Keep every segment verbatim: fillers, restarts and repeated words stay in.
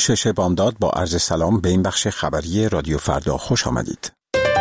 شش بامداد با عرض سلام به این بخش خبری رادیو فردا خوش آمدید.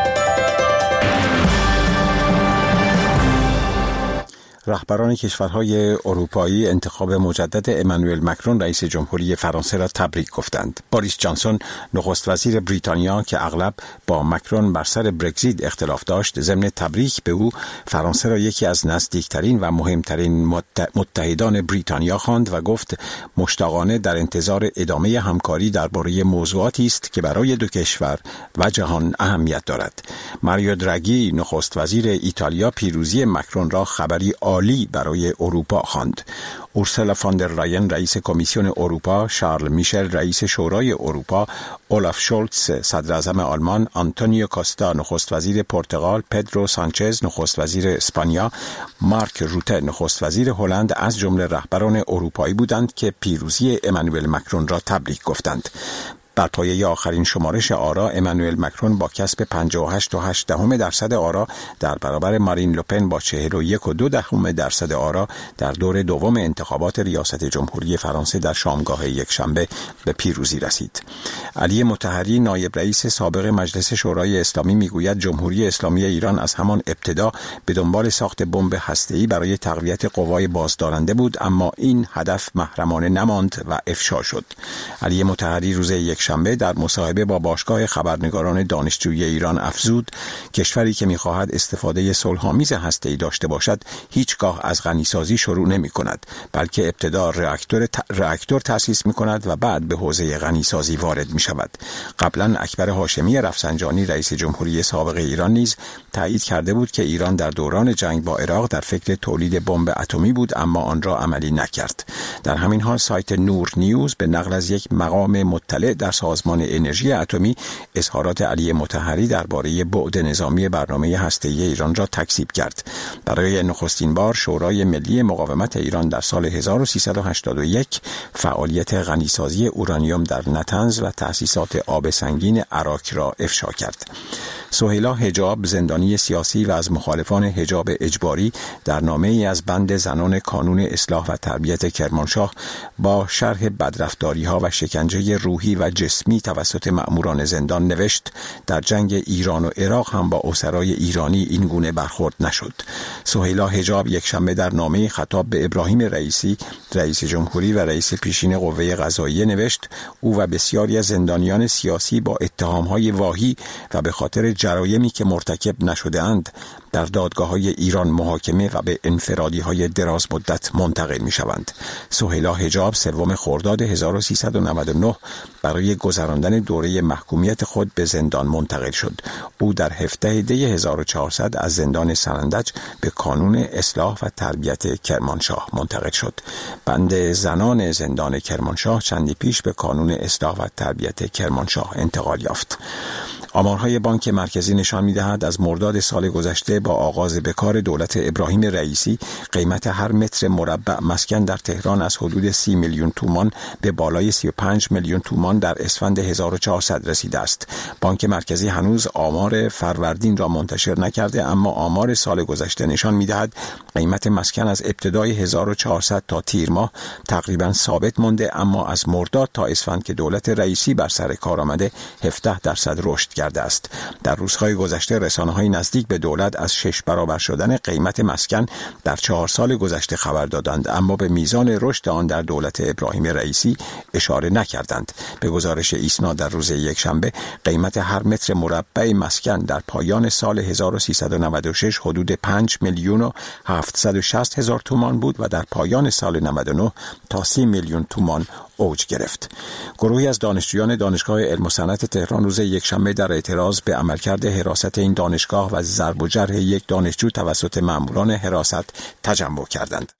رهبران کشورهای اروپایی انتخاب مجدد امانوئل مکرون رئیس جمهوری فرانسه را تبریک گفتند. بوریس جانسون نخست وزیر بریتانیا که اغلب با مکرون بر سر برگزیت اختلاف داشت، ضمن تبریک به او فرانسه را یکی از نزدیکترین و مهمترین متحدان بریتانیا خواند و گفت مشتاقانه در انتظار ادامه همکاری درباره موضوعاتی است که برای دو کشور و جهان اهمیت دارد. ماریو دراگی نخست وزیر ایتالیا پیروزی مکرون را خبری عالی برای اروپا خواند. اورسولا فون در لاین رئیس کمیسیون اروپا، شارل میشل رئیس شورای اروپا، اولاف شولتز صدر اعظم آلمان، آنتونیو کاستا نخست وزیر پرتغال، پدرو سانچز نخست وزیر اسپانیا، مارک روته نخست وزیر هلند از جمله رهبران اروپایی بودند که پیروزی امانوئل مکرون را تبریک گفتند. بر پایه آخرین شمارش آرا، امانوئل مکرون با کسب پنجاه و هشت و هشت دهم درصد آرا در برابر مارین لوپن با چهل و یک و دو دهم درصد آرا در دور دوم انتخابات ریاست جمهوری فرانسه در شامگاه یک شنبه به پیروزی رسید. علی مطهری نایب رئیس سابق مجلس شورای اسلامی میگوید جمهوری اسلامی ایران از همان ابتدا به دنبال ساخت بمب هسته‌ای برای تقویت قوای بازدارنده بود، اما این هدف محرمانه نماند و افشا شد. علی مطهری روز یک شنبه در مصاحبه با باشگاه خبرنگاران دانشجویی ایران افزود کشوری که می‌خواهد استفاده صلح‌آمیز هسته‌ای داشته باشد هیچگاه از غنیسازی شروع نمی‌کند، بلکه ابتدا راکتور ت... راکتور تأسیس می‌کند و بعد به حوزه غنیسازی وارد می‌شود. قبلا اکبر هاشمی رفسنجانی رئیس جمهوری سابق ایران نیز تایید کرده بود که ایران در دوران جنگ با عراق در فکر تولید بمب اتمی بود، اما آن را عملی نکرد. در همین حال سایت نور نیوز به نقل از یک مقام مطلع در سازمان انرژی اتمی اظهارات علی مطهری درباره بعد نظامی برنامه هسته‌ای ایران را تکذیب کرد. برای نخستین بار شورای ملی مقاومت ایران در سال هزار و سیصد و هشتاد و یک فعالیت غنیسازی اورانیوم در نطنز و تأسیسات آب سنگین اراک را افشا کرد. سهیلا حجاب زندانی سیاسی و از مخالفان حجاب اجباری در نامه‌ای از بند زنان کانون اصلاح و تربیت کرمانشاه با شرح بدرفتاری‌ها و شکنجه روحی و جسمی توسط مأموران زندان نوشت در جنگ ایران و عراق هم با اسرای ایرانی این گونه برخورد نشد. سهیلا حجاب یک شنبه در نامه خطاب به ابراهیم رئیسی رئیس جمهوری و رئیس پیشین قوه قضاییه نوشت او و بسیاری از زندانیان سیاسی با اتهام‌های واهی و به خاطر جرایمی که مرتکب نشده‌اند در دادگاه‌های ایران محاکمه و به انفرادی‌های دراز مدت منتقل می‌شوند. سهیلا حجاب سوم خرداد هزار و سیصد و نود و نه برای گذراندن دوره محکومیت خود به زندان منتقل شد. او در هفده دی هزار و چهارصد از زندان سنندج به کانون اصلاح و تربیت کرمانشاه منتقل شد. بند زنان زندان کرمانشاه چندی پیش به کانون اصلاح و تربیت کرمانشاه انتقال یافت. آمارهای بانک مرکزی نشان می‌دهد از مرداد سال گذشته با آغاز بکار دولت ابراهیم رئیسی قیمت هر متر مربع مسکن در تهران از حدود سی میلیون تومان به بالای سی و پنج میلیون تومان در اسفند هزار و چهارصد رسیده است. بانک مرکزی هنوز آمار فروردین را منتشر نکرده، اما آمار سال گذشته نشان می‌دهد قیمت مسکن از ابتدای هزار و چهارصد تا تیر ماه تقریباً ثابت مانده، اما از مرداد تا اسفند که دولت رئیسی بر سر کار آمده هفده درصد رشد کرده است. در روزهای گذشته رسانه‌های نزدیک به دولت از شش برابر شدن قیمت مسکن در چهار سال گذشته خبر دادند، اما به میزان رشد آن در دولت ابراهیم رئیسی اشاره نکردند. به گزارش ایسنا در روز یکشنبه قیمت هر متر مربع مسکن در پایان سال هزار و سیصد و نود و شش حدود پنج میلیون و هفتصد و شصت هزار تومان بود و در پایان سال نود و نه تا سی میلیون تومان اوج گرفت. گروهی از دانشجویان دانشگاه علم و صنعت تهران روز یکشنبه در اعتراض به عملکرد حراست این دانشگاه و ضرب و جرح یک دانشجو توسط مأموران حراست تجمع کردند.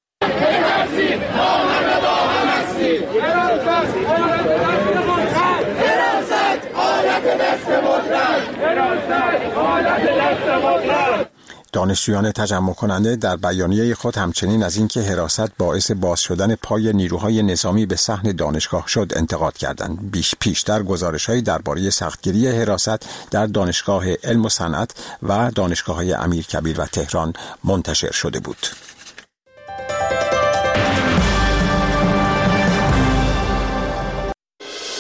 دانشجویان تجمع کننده در بیانیه خود همچنین از اینکه حراست باعث باز شدن پای نیروهای نظامی به صحن دانشگاه شد انتقاد کردند. بیش پیشتر گزارش‌هایی درباره سختگیری حراست در دانشگاه علم و صنعت و دانشگاه‌های امیرکبیر و تهران منتشر شده بود.